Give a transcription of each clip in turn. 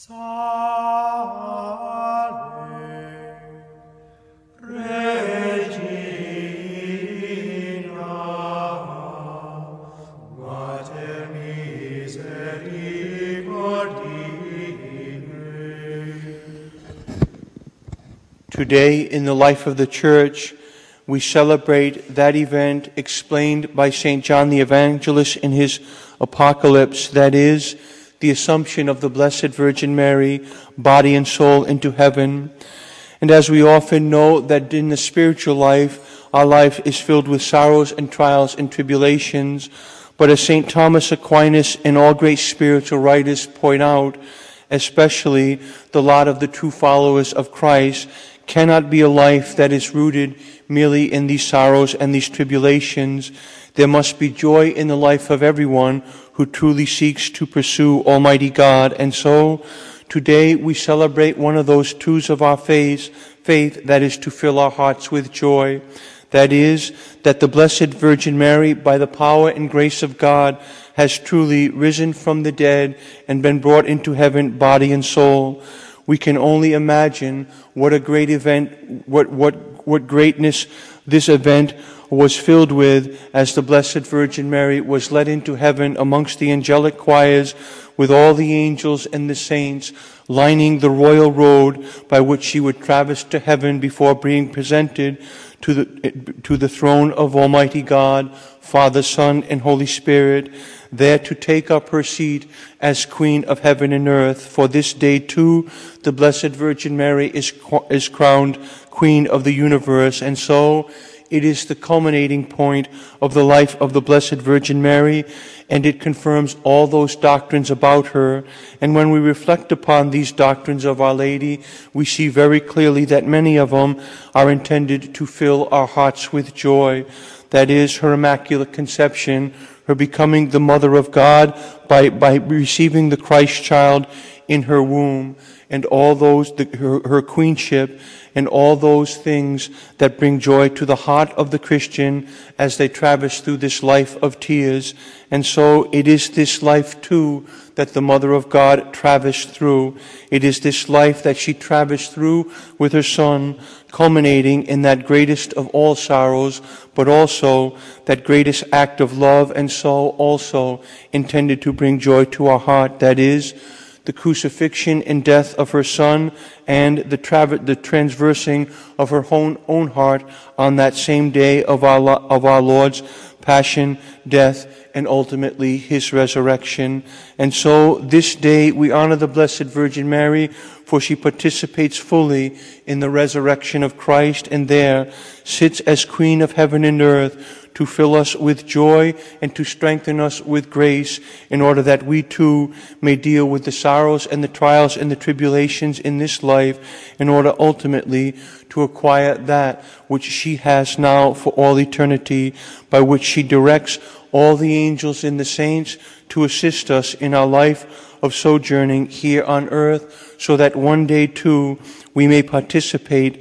Today, in the life of the Church, we celebrate that event explained by St. John the Evangelist in his Apocalypse, that is, the Assumption of the Blessed Virgin Mary, body and soul, into heaven. And as we often know that in the spiritual life, our life is filled with sorrows and trials and tribulations, but as St. Thomas Aquinas and all great spiritual writers point out, especially the lot of the true followers of Christ, cannot be a life that is rooted merely in these sorrows and these tribulations. There must be joy in the life of everyone who truly seeks to pursue Almighty God. And so, today we celebrate one of those truths of our faith that is to fill our hearts with joy. That is, that the Blessed Virgin Mary, by the power and grace of God, has truly risen from the dead and been brought into heaven, body and soul. We can only imagine what a great event, what greatness this event was filled with as the Blessed Virgin Mary was led into heaven amongst the angelic choirs with all the angels and the saints lining the royal road by which she would traverse to heaven before being presented to the throne of Almighty God, Father, Son, and Holy Spirit, there to take up her seat as Queen of heaven and earth. For this day, too, the Blessed Virgin Mary is crowned Queen of the universe, and so it is the culminating point of the life of the Blessed Virgin Mary, and it confirms all those doctrines about her. And when we reflect upon these doctrines of Our Lady, we see very clearly that many of them are intended to fill our hearts with joy. That is, her Immaculate Conception, her becoming the Mother of God by receiving the Christ child in her womb, and all those, her queenship, and all those things that bring joy to the heart of the Christian as they traverse through this life of tears. And so it is this life too that the Mother of God traversed through. It is this life that she traversed through with her Son, culminating in that greatest of all sorrows, but also that greatest act of love, and so also intended to bring joy to our heart, that is, the crucifixion and death of her Son, and the transversing of her own heart on that same day of our Lord's passion, death, and ultimately his resurrection. And so this day we honor the Blessed Virgin Mary, for she participates fully in the resurrection of Christ, and there sits as Queen of heaven and earth to fill us with joy and to strengthen us with grace, in order that we too may deal with the sorrows and the trials and the tribulations in this life, in order ultimately to acquire that which she has now for all eternity, by which she directs all the angels and the saints to assist us in our life of sojourning here on earth, so that one day too we may participate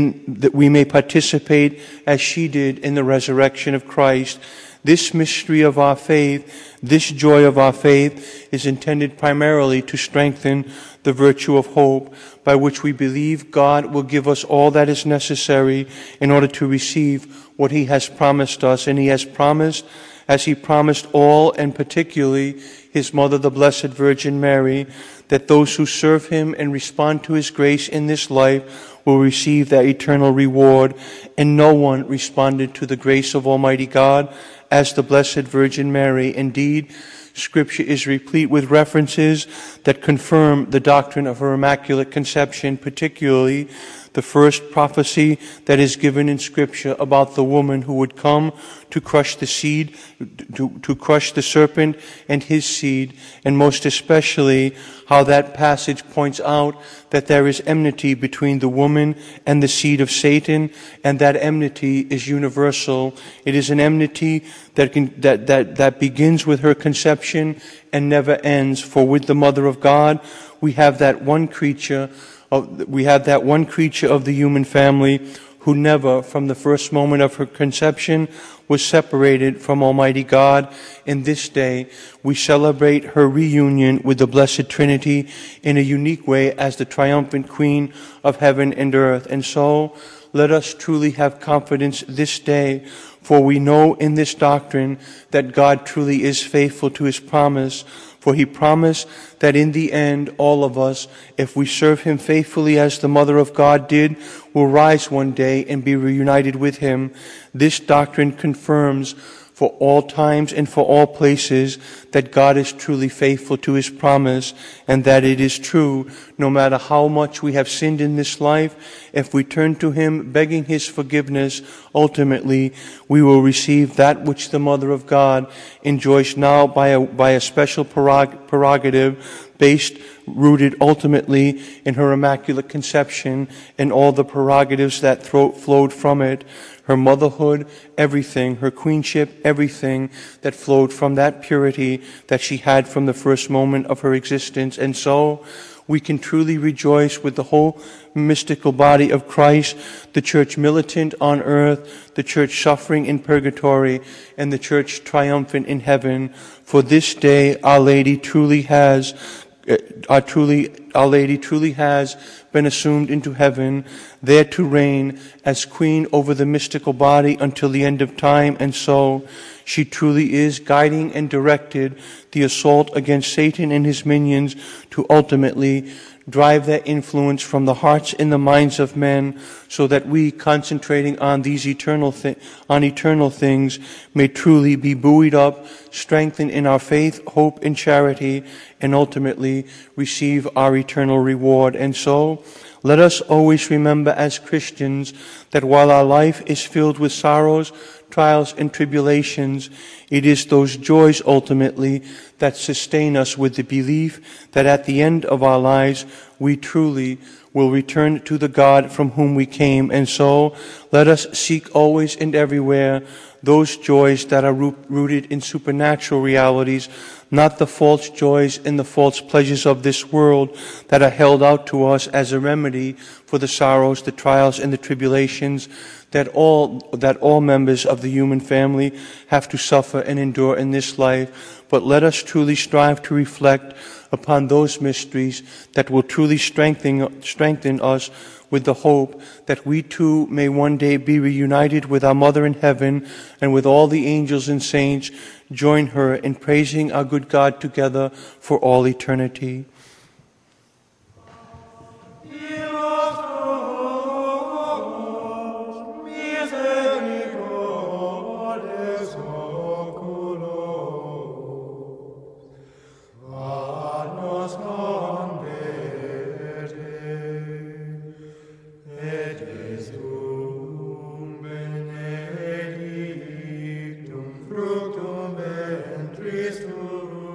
as she did in the resurrection of Christ. This mystery of our faith, this joy of our faith, is intended primarily to strengthen the virtue of hope, by which we believe God will give us all that is necessary in order to receive what He has promised us. And He has promised, as He promised all, and particularly His Mother, the Blessed Virgin Mary, that those who serve Him and respond to His grace in this life will receive that eternal reward. And no one responded to the grace of Almighty God as the Blessed Virgin Mary. Indeed, Scripture is replete with references that confirm the doctrine of her Immaculate Conception, particularly the first prophecy that is given in Scripture about the woman who would come to crush the seed, to crush the serpent and his seed, and most especially how that passage points out that there is enmity between the woman and the seed of Satan, and that enmity is universal. It is an enmity that begins with her conception and never ends. For with the Mother of God, we have that one creature of the human family who never, from the first moment of her conception, was separated from Almighty God. In this day, we celebrate her reunion with the Blessed Trinity in a unique way as the triumphant Queen of heaven and earth. And so, let us truly have confidence this day, for we know in this doctrine that God truly is faithful to his promise. For he promised that in the end, all of us, if we serve him faithfully as the Mother of God did, will rise one day and be reunited with him. This doctrine confirms for all times and for all places that God is truly faithful to his promise, and that it is true, no matter how much we have sinned in this life, if we turn to him begging his forgiveness, ultimately we will receive that which the Mother of God enjoys now by a special prerogative rooted ultimately in her Immaculate Conception and all the prerogatives that flowed from it. Her motherhood, everything, her queenship, everything that flowed from that purity that she had from the first moment of her existence. And so we can truly rejoice with the whole mystical body of Christ, the church militant on earth, the church suffering in purgatory, and the church triumphant in heaven. For this day, Our Lady truly has been assumed into heaven, there to reign as queen over the mystical body until the end of time. And so she truly is guiding and directed the assault against Satan and his minions to ultimately drive their influence from the hearts and the minds of men, so that we, concentrating on these eternal things, may truly be buoyed up, strengthened in our faith, hope, and charity, and ultimately receive our eternal reward. And so, let us always remember as Christians that while our life is filled with sorrows, trials, and tribulations, it is those joys ultimately that sustain us with the belief that at the end of our lives we truly will return to the God from whom we came. And so let us seek always and everywhere those joys that are rooted in supernatural realities, not the false joys and the false pleasures of this world that are held out to us as a remedy for the sorrows, the trials, and the tribulations that all members of the human family have to suffer and endure in this life. But let us truly strive to reflect upon those mysteries that will truly strengthen us with the hope that we too may one day be reunited with our Mother in heaven, and with all the angels and saints join her in praising our good God together for all eternity. Fructum ventris tuum,